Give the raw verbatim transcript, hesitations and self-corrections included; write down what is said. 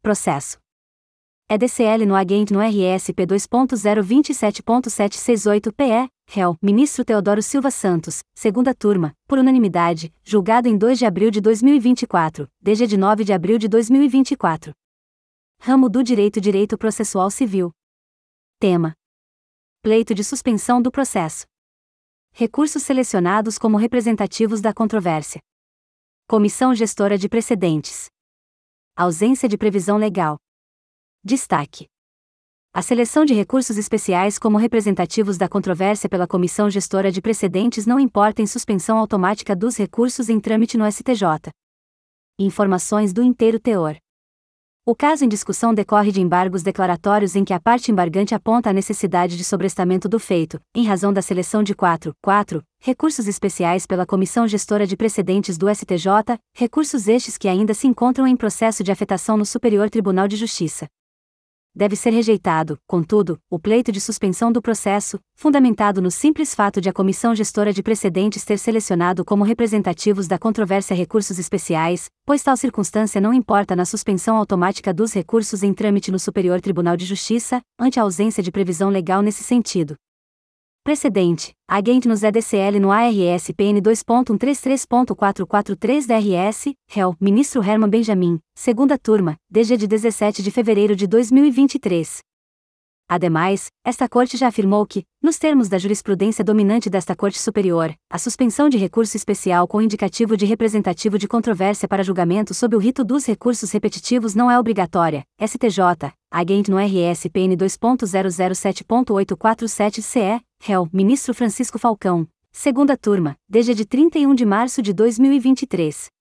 processo. E D C L no agente no R S P dois ponto zero vinte e sete ponto setecentos e sessenta e oito P E, réu, ministro Teodoro Silva Santos, segunda turma, por unanimidade, julgado em dois de abril de dois mil e vinte e quatro, D G de nove de abril de dois mil e vinte e quatro. Ramo do Direito Direito Processual Civil. Tema: pleito de suspensão do processo. Recursos selecionados como representativos da controvérsia. Comissão Gestora de Precedentes. Ausência de previsão legal. Destaque: a seleção de recursos especiais como representativos da controvérsia pela Comissão Gestora de Precedentes não importa em suspensão automática dos recursos em trâmite no S T J. Informações do inteiro teor. O caso em discussão decorre de embargos declaratórios em que a parte embargante aponta a necessidade de sobrestamento do feito, em razão da seleção de quatro, quatro, recursos especiais pela Comissão Gestora de Precedentes do S T J, recursos estes que ainda se encontram em processo de afetação no Superior Tribunal de Justiça. Deve ser rejeitado, contudo, o pleito de suspensão do processo, fundamentado no simples fato de a Comissão Gestora de Precedentes ter selecionado como representativos da controvérsia recursos especiais, pois tal circunstância não importa na suspensão automática dos recursos em trâmite no Superior Tribunal de Justiça, ante a ausência de previsão legal nesse sentido. Precedente: agente nos E D C L no A R S P N dois ponto cento e trinta e três ponto quatrocentos e quarenta e três D R S, réu, ministro Herman Benjamin, segunda turma, D G de dezessete de fevereiro de dois mil e vinte e três. Ademais, esta Corte já afirmou que, nos termos da jurisprudência dominante desta Corte Superior, a suspensão de recurso especial com indicativo de representativo de controvérsia para julgamento sob o rito dos recursos repetitivos não é obrigatória. S T J, agente no R S P N dois ponto zero zero sete ponto oitocentos e quarenta e sete C E, réu, ministro Francisco Falcão, segunda turma, D G de trinta e um de março de dois mil e vinte e três.